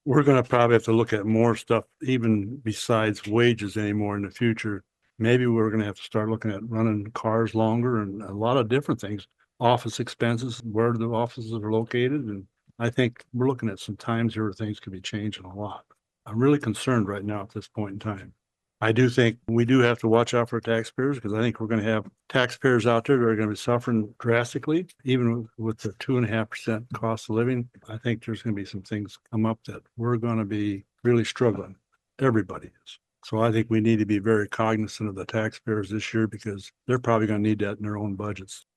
we're going to probably have to look at more stuff, even besides wages anymore in the future. Maybe we're going to have to start looking at running cars longer and a lot of different things. Office expenses, where the offices are located. And I think we're looking at some times where things could be changing a lot. I'm really concerned right now at this point in time. I do think we do have to watch out for taxpayers because I think we're going to have taxpayers out there that are going to be suffering drastically, even with the 2.5% cost of living. I think there's going to be some things come up that we're going to be really struggling. Everybody is. So I think we need to be very cognizant of the taxpayers this year because they're probably going to need that in their own budgets.